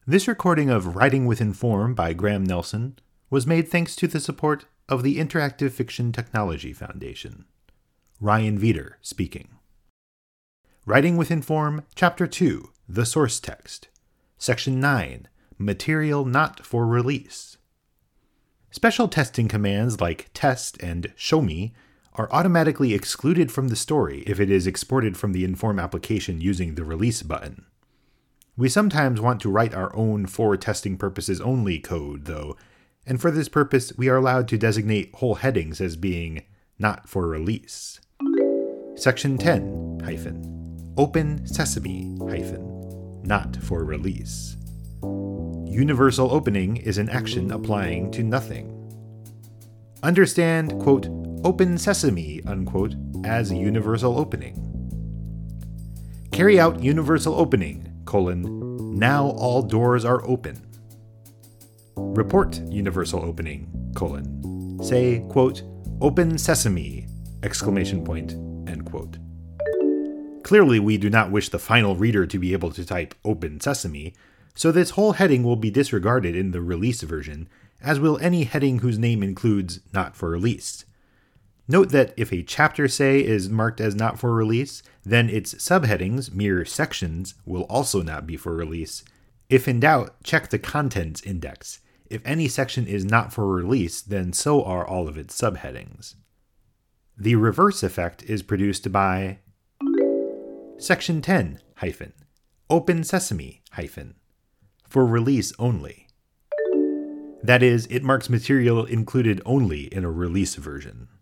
This recording of Writing with Inform by Graham Nelson was made thanks to the support of the Interactive Fiction Technology Foundation. Ryan Veeder speaking. Writing with Inform, Chapter 2, The Source Text. Section 9, Material Not for Release. Special testing commands like test and show me are automatically excluded from the story if it is exported from the Inform application using the release button. We sometimes want to write our own for testing purposes only code, though, and for this purpose we are allowed to designate whole headings as being not for release. Section 10 - Open Sesame - not for release. Universal opening is an action applying to nothing. Understand, quote, open sesame, unquote, as universal opening. Carry out universal opening, now all doors are open. Report universal opening, say, quote, open sesame, ! End quote. Clearly, we do not wish the final reader to be able to type open sesame, so this whole heading will be disregarded in the release version, as will any heading whose name includes not for release. Note that if a chapter, say, is marked as not for release, then its subheadings, mere sections, will also not be for release. If in doubt, check the contents index. If any section is not for release, then so are all of its subheadings. The reverse effect is produced by Section 10 - Open Sesame - for release only. That is, it marks material included only in a release version.